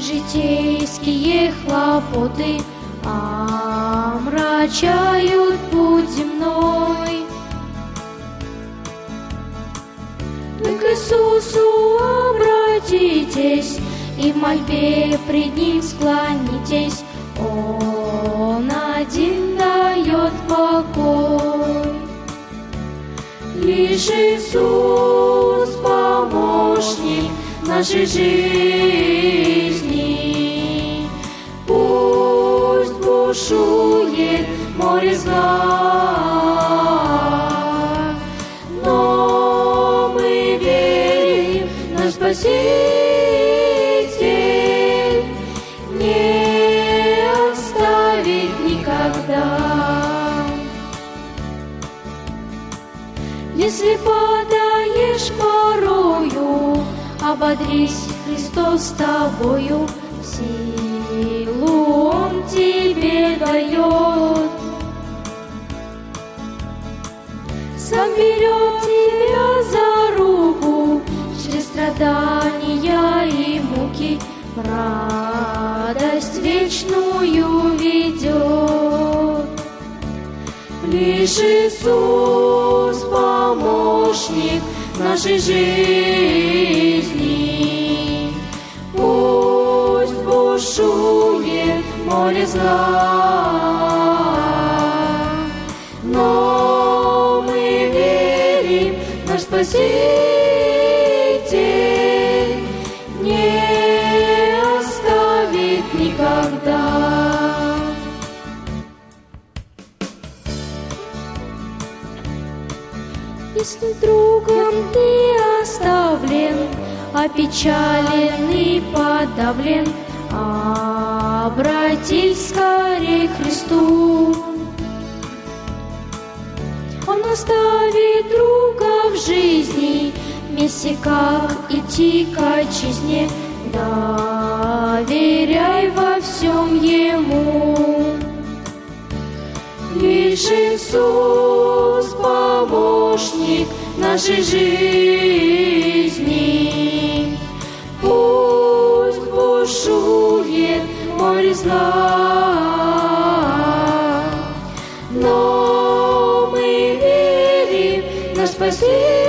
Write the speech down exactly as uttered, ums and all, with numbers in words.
житейские хлопоты омрачают путь земной. Вы к Иисусу обратитесь и в мольбе пред Ним склонитесь. Он один дает покой. Лишь Иисус помощник нашей жизни. Пусть бушует море зла, но мы верим, наш Спаситель не оставит никогда. Если падаешь порою, ободрись, Христос с тобою, силу Он тебе дает. Сам берет тебя за руку через страдания и муки, в радость вечную ведет. Лишь Иисус помощник нашей жизни. Пусть бушует море зла, но мы верим, наш Спаситель не оставит никогда. Если другом ты оставлен, опечален и подавлен, обратись скорее к Христу. Он оставит друга в жизни, вместе как идти к отчизне. Доверяй во всем Ему. Лишь Иисус помощник нашей жизни. Пусть бушует море зла, но мы верим, наш Спаситель